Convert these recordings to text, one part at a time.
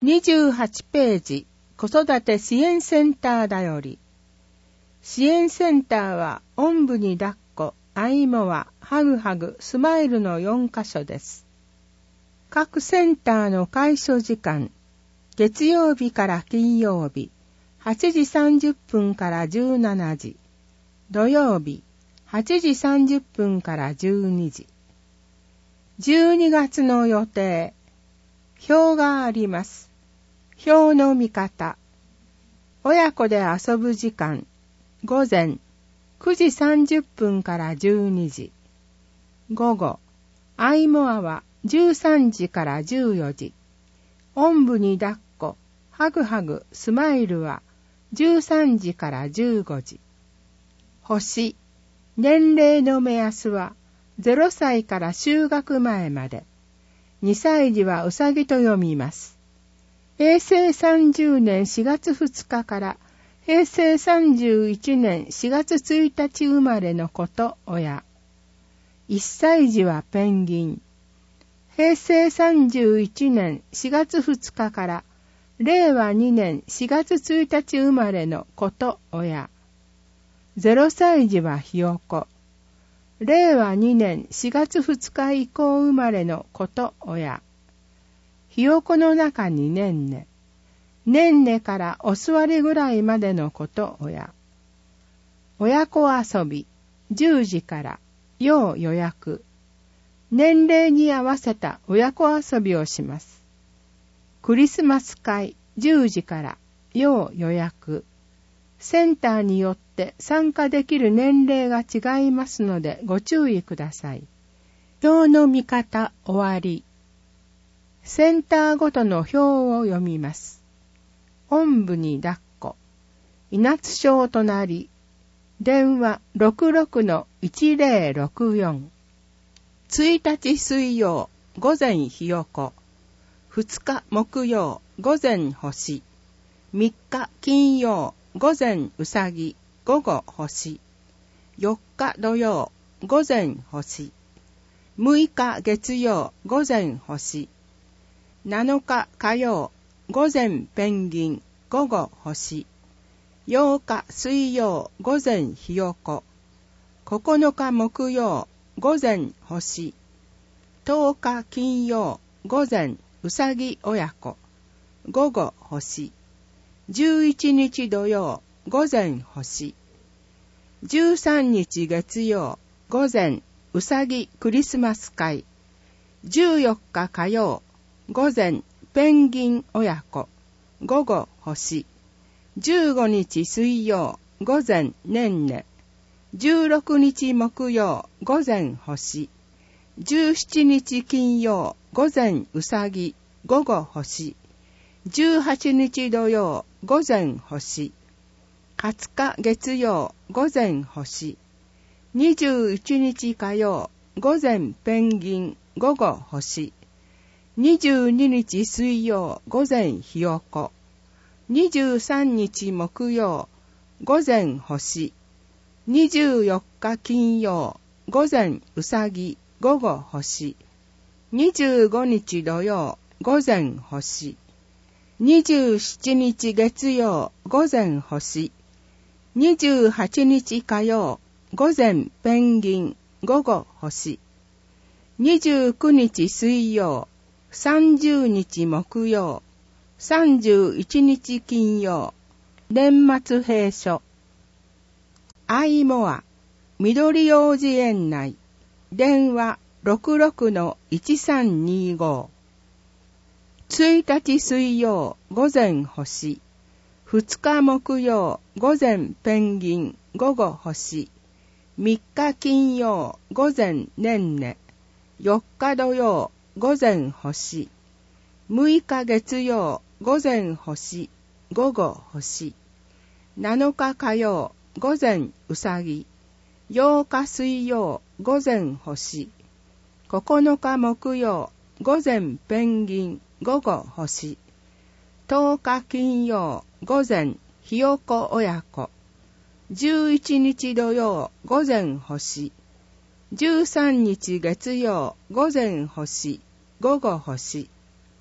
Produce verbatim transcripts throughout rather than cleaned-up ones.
にじゅうはちページ、子育て支援センターだより。支援センターは、おんぶに抱っこ、あいもは、ハグハグ、スマイルのよんカ所です。各センターの開所時間、月曜日から金曜日、はちじさんじゅっぷんからじゅうしちじ、土曜日、はちじさんじゅっぷんからじゅうにじ。じゅうにがつの予定、表があります。表の見方。親子で遊ぶ時間、午前くじさんじゅっぷんからじゅうにじ。午後、アイモアはじゅうさんじからじゅうよじ。おんぶに抱っこ、ハグハグ、スマイルはじゅうさんじからじゅうごじ。星、年齢の目安はゼロさいから就学前まで。にさい児はうさぎと読みます。へいせいさんじゅうねんしがつふつかからへいせいさんじゅういちねんしがつついたち生まれの子と親。いっさい児はペンギン。へいせいさんじゅういちねんしがつふつかかられいわにねんしがつついたち生まれの子と親。ゼロさい児はひよこ。れいわにねんしがつふつか以降生まれの子と親。ひよこの中にねんね。ねんねからお座りぐらいまでの子と親。親子遊び、じゅうじから要予約。年齢に合わせた親子遊びをします。クリスマス会、じゅうじから要予約。センターによって参加できる年齢が違いますのでご注意ください。表の見方終わり。センターごとの表を読みます。おんぶに抱っこ。稲津町隣。電話 ろくろくのいちぜろろくよん。ついたち水曜、午前ひよこ。ふつか木曜、午前星。みっか金曜、午前うさぎ、午後星。よっか土曜、午前星。むいか月曜、午前星。なのか火曜、午前ペンギン、午後星。ようか水曜、午前ひよこ。ここのか木曜、午前星。とおか金曜、午前うさぎ親子、午後星。じゅういちにち土曜、午前星。じゅうさんにち月曜、午前うさぎクリスマス会。じゅうよっか火曜、午前ペンギン親子、午後星。じゅうごにち水曜、午前ねんね。じゅうろくにち木曜、午前星。じゅうしちにち金曜、午前うさぎ、午後星。じゅうはちにち土曜、午前星。はつか月曜、午前星。にじゅういちにち火曜、午前ペンギン、午後星。にじゅうににち水曜、午前ひよこ。にじゅうさんにち木曜、午前星。にじゅうよっか金曜、午前うさぎ、午後星。にじゅうごにち土曜、午前星。にじゅうしちにち月曜、午前星。にじゅうはちにち火曜、午前ペンギン、午後星。にじゅうくにち水曜、さんじゅうにち木曜、さんじゅういちにち金曜、年末閉所。アイモア、緑幼児園内、電話 ろくろくのいちさんにご。ついたち水曜、午前星。ふつか木曜、午前ペンギン、午後星。みっか金曜、午前ねんね。よっか土曜、午前星。むいか月曜、午前星、午後星。なのか火曜、午前うさぎ。ようか水曜、午前星。ここのか木曜、午前ペンギン、午後星。とおか金曜、午前ひよこ親子。じゅういちにち土曜、午前星。じゅうさんにち月曜、午前星、午後星。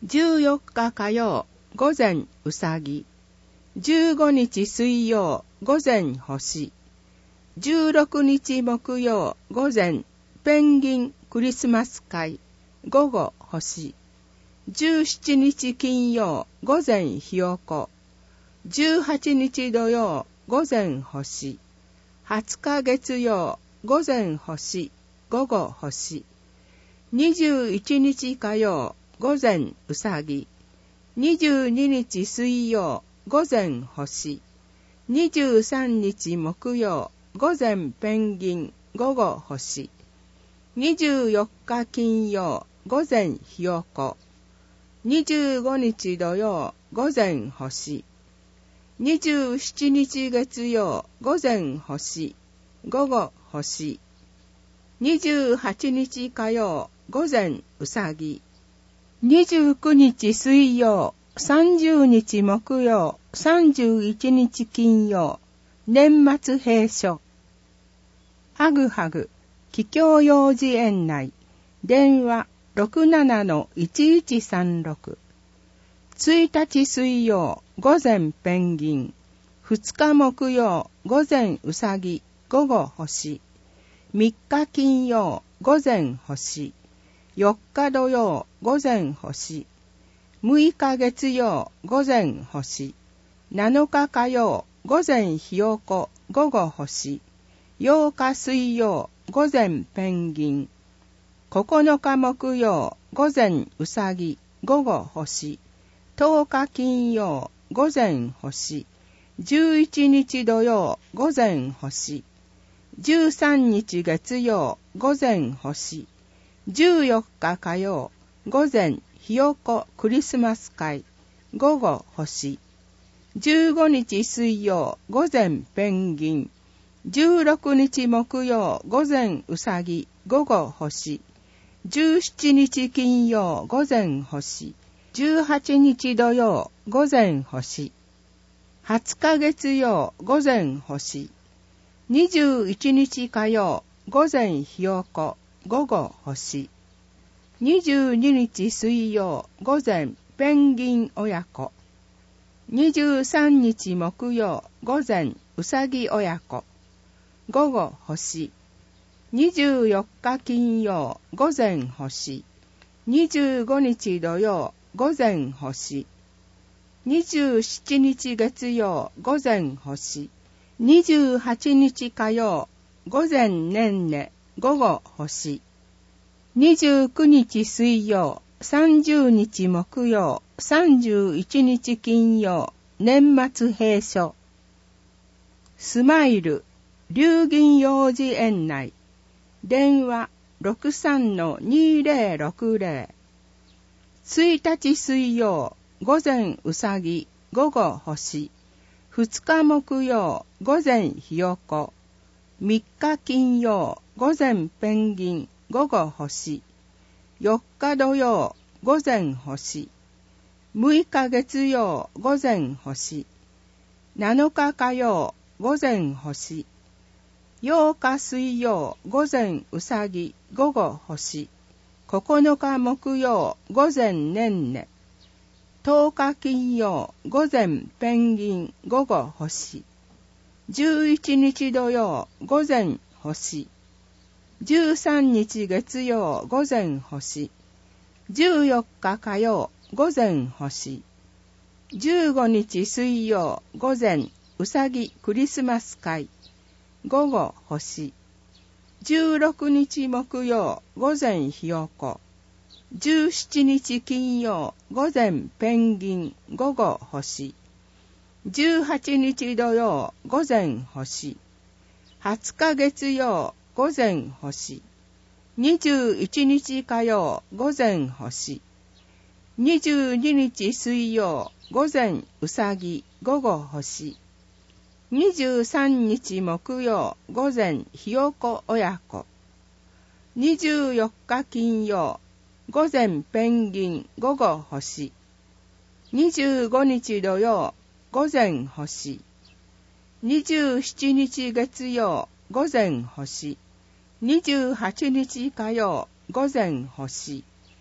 じゅうよっか火曜、午前うさぎ。じゅうごにち水曜、午前星。じゅうろくにち木曜、午前ペンギンクリスマス会、午後星。じゅうしちにち金曜、午前ひよこ。じゅうはちにち土曜、午前星。はつか月曜、午前星、午後星。にじゅういちにち火曜、午前うさぎ。にじゅうににち水曜、午前星。にじゅうさんにち木曜、午前ペンギン、午後星。にじゅうよっか金曜、午前ひよこ。にじゅうごにち土曜、午前星。にじゅうしちにち月曜、午前星、午後星。にじゅうはちにち火曜、午前うさぎ。にじゅうくにち水曜、さんじゅうにち木曜、さんじゅういちにち金曜、年末閉所。はぐはぐ、桔梗幼児園内、電話 ろくななのいちいちさんろく。ついたち水曜、午前ペンギン。ふつか木曜、午前うさぎ、午後星。みっか金曜、午前星。よっか土曜、午前星。むいか月曜、午前星。なのか火曜、午前ひよこ、午後星。ようか水曜、午前ペンギン。ここのか木曜、午前うさぎ、午後星。とおか金曜、午前星。じゅういちにち土曜、午前星。じゅうさんにち月曜、午前星。じゅうよっか火曜、午前ひよこクリスマス会、午後星。じゅうごにち水曜、午前ペンギン。じゅうろくにち木曜、午前うさぎ、午後星。じゅうしちにち金曜、午前星。じゅうはちにち土曜、午前星。はつか月曜、午前星。にじゅういちにち火曜、午前ひよこ、午後星。にじゅうににち水曜、午前ペンギン親子。にじゅうさんにち木曜、午前うさぎ親子、午後星。にじゅうよっか金曜、午前星。にじゅうごにち土曜、午前星。にじゅうしちにち月曜、午前星。にじゅうはちにち火曜、午前ねんね、午後星。にじゅうくにち水曜、さんじゅうにち木曜、さんじゅういちにち金曜、年末閉所。スマイル、龍銀幼児園内、電話 ろくさんのにぜろろくぜろ。ついたち水曜、午前うさぎ、午後星。ふつか木曜、午前ひよこ。みっか金曜、午前ペンギン、午後星。よっか土曜、午前星。むいか月曜、午前星。なのか火曜、午前星。ようか水曜、午前うさぎ、午後星。ここのか木曜、午前ねんね。とおか金曜、午前ペンギン、午後星。じゅういちにち土曜、午前星。じゅうさんにち月曜、午前星。じゅうよっか火曜、午前星。じゅうごにち水曜、午前うさぎクリスマス会、午後星。じゅうろくにち木曜、午前ひよこ。じゅうしちにち金曜、午前ペンギン、午後星。じゅうはちにち土曜、午前星。はつか月曜、午前星。にじゅういちにち火曜、午前星。にじゅうににち水曜、午前うさぎ、午後星。にじゅうさんにち木曜、午前ひよこ親子。にじゅうよっか金曜、午前ペンギン、午後星。にじゅうごにち土曜、午前星。にじゅうしちにち月曜、午前星。にじゅうはちにち火曜、午前星。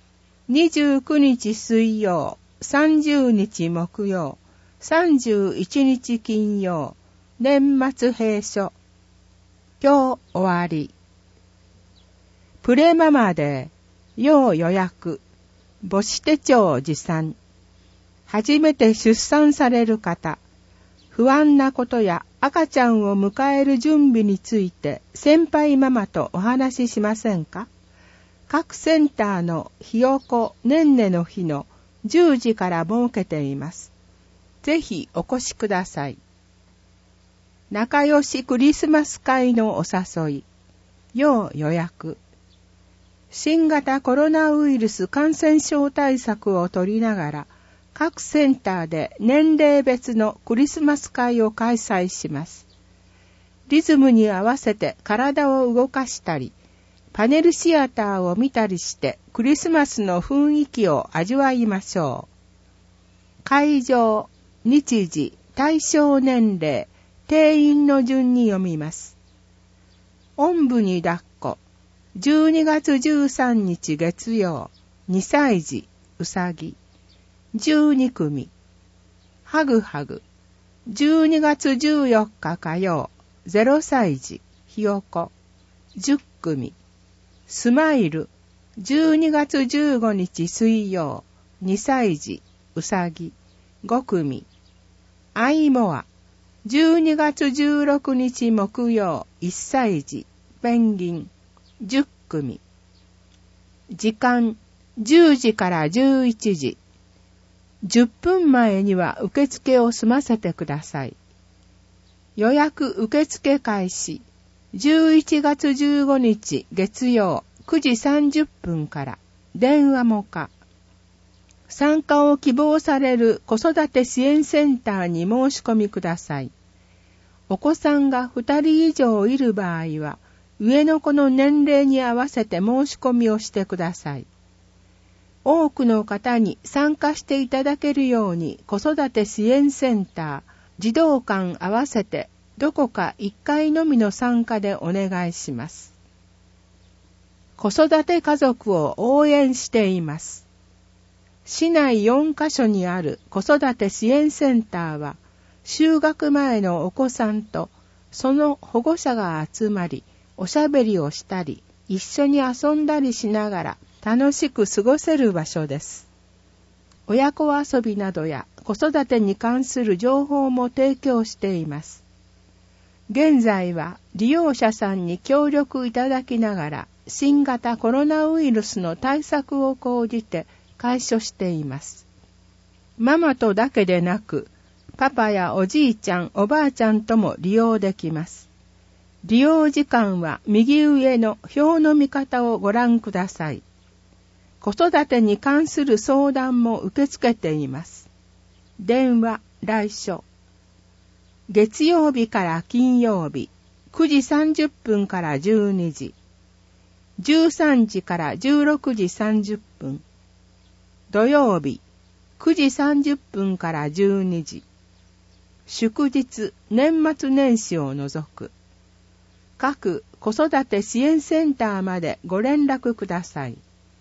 にじゅうくにち水曜、さんじゅうにち木曜、さんじゅういちにち金曜、年末閉所。今日終わり。プレママで、要予約、母子手帳持参。初めて出産される方、不安なことや赤ちゃんを迎える準備について先輩ママとお話ししませんか？各センターのひよこねんねの日のじゅうじから設けています。ぜひお越しください。仲良しクリスマス会のお誘い、要予約。新型コロナウイルス感染症対策を取りながら、各センターで年齢別のクリスマス会を開催します。リズムに合わせて体を動かしたり、パネルシアターを見たりしてクリスマスの雰囲気を味わいましょう。会場、日時、対象年齢、定員の順に読みます。おんぶに抱っこ、じゅうにがつじゅうさんにち月曜、にさい児、うさぎ。じゅうにくみ。はぐはぐ、じゅうにがつじゅうよっか火曜、ゼロさい児、ひよこ。じゅっくみ。スマイル、じゅうにがつじゅうごにち水曜、にさい児、うさぎ。ごくみ。アイモア、じゅうにがつじゅうろくにち木曜、いっさい児、ペンギン。じゅっくみ。時間、じゅうじからじゅういちじ。じゅっぷんまえには受付を済ませてください。予約受付開始。じゅういちがつじゅうごにち月曜くじさんじゅっぷんから電話も可。参加を希望される子育て支援センターに申し込みください。お子さんがふたり以上いる場合は、上の子の年齢に合わせて申し込みをしてください。多くの方に参加していただけるように子育て支援センター、児童館合わせてどこかいっかいのみの参加でお願いします。子育て家族を応援しています。市内よんかしょにある子育て支援センターは、就学前のお子さんとその保護者が集まり、おしゃべりをしたり、一緒に遊んだりしながら楽しく過ごせる場所です。親子遊びなどや子育てに関する情報も提供しています。現在は利用者さんに協力いただきながら新型コロナウイルスの対策を講じて開所しています。ママとだけでなく、パパやおじいちゃん、おばあちゃんとも利用できます。利用時間は右上の表の見方をご覧ください。子育てに関する相談も受け付けています。電話、来所。月曜日から金曜日、くじさんじゅっぷんからじゅうにじ。じゅうさんじからじゅうろくじさんじゅっぷん。土曜日、くじさんじゅっぷんからじゅうにじ。祝日、年末年始を除く。各子育て支援センターまでご連絡ください。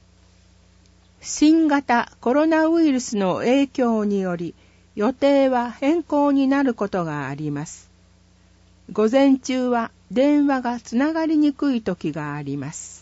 新型コロナウイルスの影響により予定は変更になることがあります。午前中は電話がつながりにくい時があります。